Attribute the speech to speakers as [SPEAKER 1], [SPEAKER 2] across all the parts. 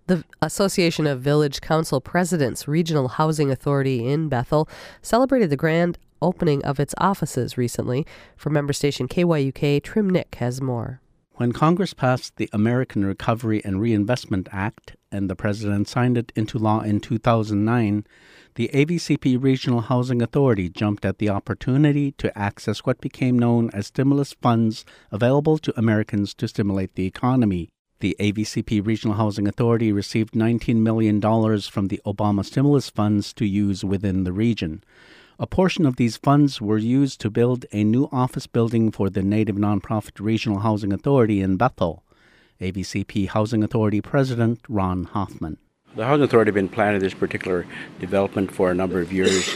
[SPEAKER 1] The Association of Village Council Presidents Regional Housing Authority in Bethel celebrated the grand opening of its offices recently. For member station KYUK, Trim Nick has more.
[SPEAKER 2] When Congress passed the American Recovery and Reinvestment Act and the President signed it into law in 2009, the AVCP Regional Housing Authority jumped at the opportunity to access what became known as stimulus funds available to Americans to stimulate the economy. The AVCP Regional Housing Authority received $19 million from the Obama stimulus funds to use within the region. A portion of these funds were used to build a new office building for the Native Nonprofit Regional Housing Authority in Bethel. AVCP Housing Authority President Ron Hoffman.
[SPEAKER 3] The Housing Authority has been planning this particular development for a number of years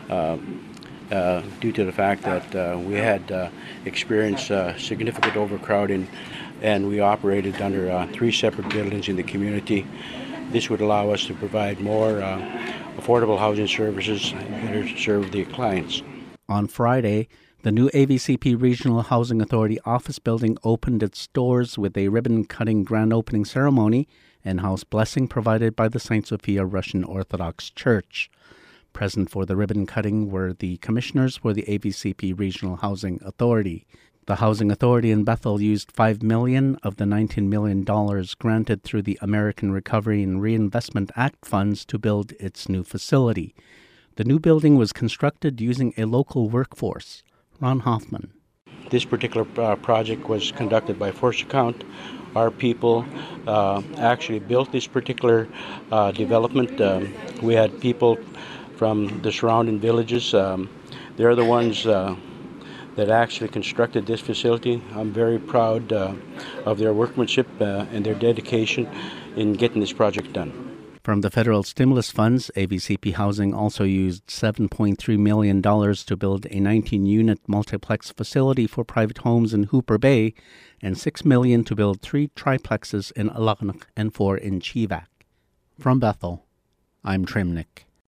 [SPEAKER 3] due to the fact that we had experienced significant overcrowding, and we operated under 3 separate buildings in the community. This would allow us to provide more affordable housing services and better serve the clients.
[SPEAKER 2] On Friday, the new AVCP Regional Housing Authority office building opened its doors with a ribbon-cutting grand opening ceremony and house blessing provided by the St. Sophia Russian Orthodox Church. Present for the ribbon cutting were the commissioners for the AVCP Regional Housing Authority. The Housing Authority in Bethel used $5 million of the $19 million granted through the American Recovery and Reinvestment Act funds to build its new facility. The new building was constructed using a local workforce. Ron Hoffman.
[SPEAKER 3] This particular project was conducted by first account. Our people actually built this particular development. We had people from the surrounding villages. They're the ones that actually constructed this facility. I'm very proud of their workmanship and their dedication in getting this project done.
[SPEAKER 2] From the federal stimulus funds, AVCP Housing also used $7.3 million to build a 19-unit multiplex facility for private homes in Hooper Bay and $6 million to build 3 triplexes in Alagnak and 4 in Chivak. From Bethel, I'm Trim Nick.